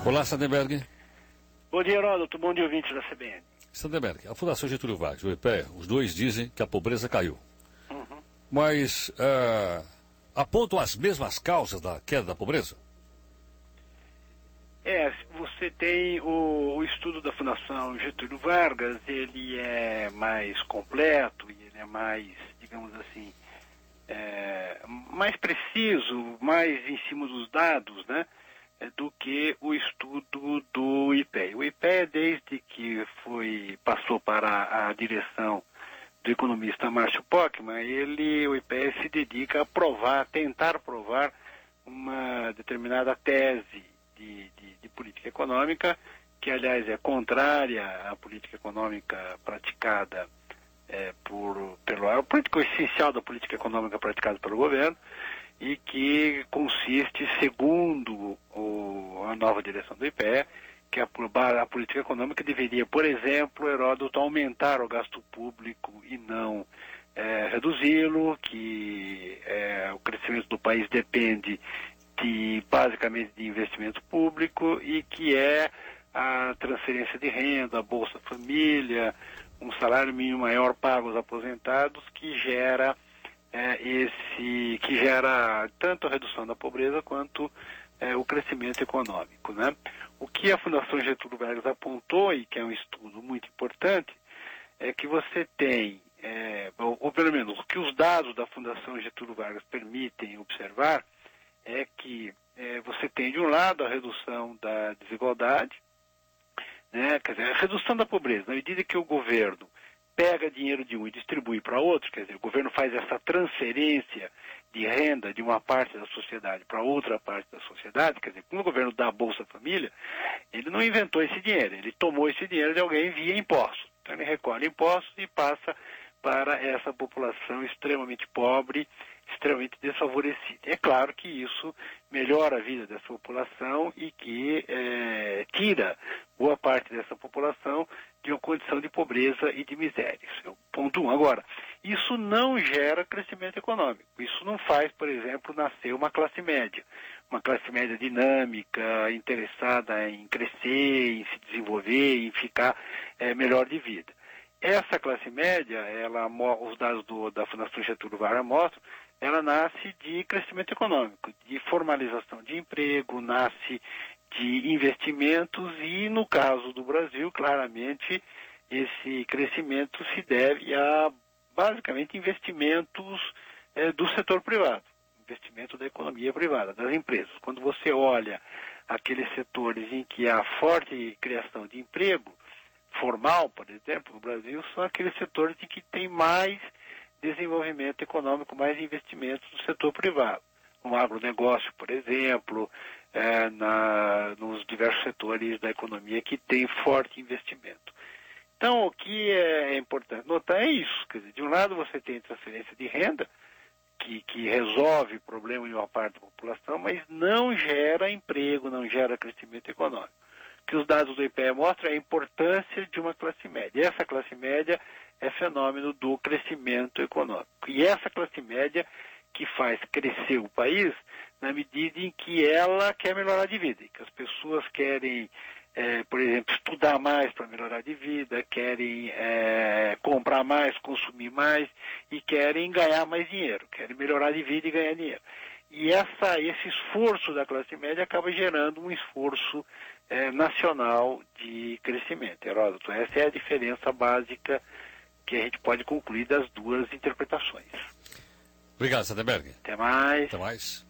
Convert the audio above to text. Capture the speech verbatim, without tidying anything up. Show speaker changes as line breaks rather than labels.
Olá, Sandenberg.
Bom dia, Heródoto. Bom dia, ouvintes da C B N.
Sandenberg, a Fundação Getúlio Vargas e o I P E A, os dois dizem que a pobreza caiu.
Uhum.
Mas uh, apontam as mesmas causas da queda da pobreza?
É, você tem o, o estudo da Fundação Getúlio Vargas, ele é mais completo e ele é mais, digamos assim, é, mais preciso, mais em cima dos dados, né, do que o estudo do I P E A. O I P E A, desde que foi, passou para a direção do economista Márcio Pockmann, ele, o I P E A se dedica a provar, tentar provar uma determinada tese De, de, de política econômica, que aliás é contrária à política econômica praticada é, por, pelo, é o político essencial da política econômica praticada pelo governo, e que consiste, segundo o, a nova direção do I P E A, que a, a política econômica deveria, por exemplo, Heródoto, aumentar o gasto público e não é, reduzi-lo, que é, o crescimento do país depende de, basicamente de investimento público, e que é a transferência de renda, a Bolsa Família, um salário mínimo maior pago aos aposentados, que gera é, esse, que gera tanto a redução da pobreza quanto é, o crescimento econômico, né? O que a Fundação Getúlio Vargas apontou, e que é um estudo muito importante, é que você tem, é, ou, ou pelo menos o que os dados da Fundação Getúlio Vargas permitem observar, é que é, você tem de um lado a redução da desigualdade, né, quer dizer, a redução da pobreza, na medida que o governo pega dinheiro de um e distribui para outro, quer dizer, o governo faz essa transferência de renda de uma parte da sociedade para outra parte da sociedade, quer dizer, quando o governo dá a Bolsa Família, ele não inventou esse dinheiro, ele tomou esse dinheiro de alguém via impostos. Então ele recolhe impostos e passa para essa população extremamente pobre, extremamente desfavorecida. É claro que isso melhora a vida dessa população e que é, tira boa parte dessa população de uma condição de pobreza e de miséria. Isso é o ponto um. Agora, isso não gera crescimento econômico. Isso não faz, por exemplo, nascer uma classe média. Uma classe média dinâmica, interessada em crescer, em se desenvolver, em ficar é, melhor de vida. Essa classe média, ela, os dados do, da Fundação Getúlio Vargas mostram, ela nasce de crescimento econômico, de formalização de emprego, nasce de investimentos e, no caso do Brasil, claramente, esse crescimento se deve a, basicamente, investimentos eh, do setor privado, investimento da economia privada, das empresas. Quando você olha aqueles setores em que há forte criação de emprego, formal, por exemplo, no Brasil, são aqueles setores em que tem mais desenvolvimento econômico, mais investimentos do setor privado. No agronegócio, por exemplo, é, na, nos diversos setores da economia que tem forte investimento. Então, o que é importante notar é isso. Quer dizer, de um lado você tem transferência de renda, que, que resolve o problema de uma parte da população, mas não gera emprego, não gera crescimento econômico. O que os dados do I P E A mostram é a importância de uma classe média. E essa classe média é fenômeno do crescimento econômico. E essa classe média que faz crescer o país na medida em que ela quer melhorar de vida, que as pessoas querem, é, por exemplo, estudar mais para melhorar de vida, querem é, comprar mais, consumir mais e querem ganhar mais dinheiro, querem melhorar de vida e ganhar dinheiro. E essa, esse esforço da classe média acaba gerando um esforço é, nacional de crescimento. Heródoto, essa é a diferença básica que a gente pode concluir das duas interpretações.
Obrigado, Sandenberg.
Até mais.
Até mais.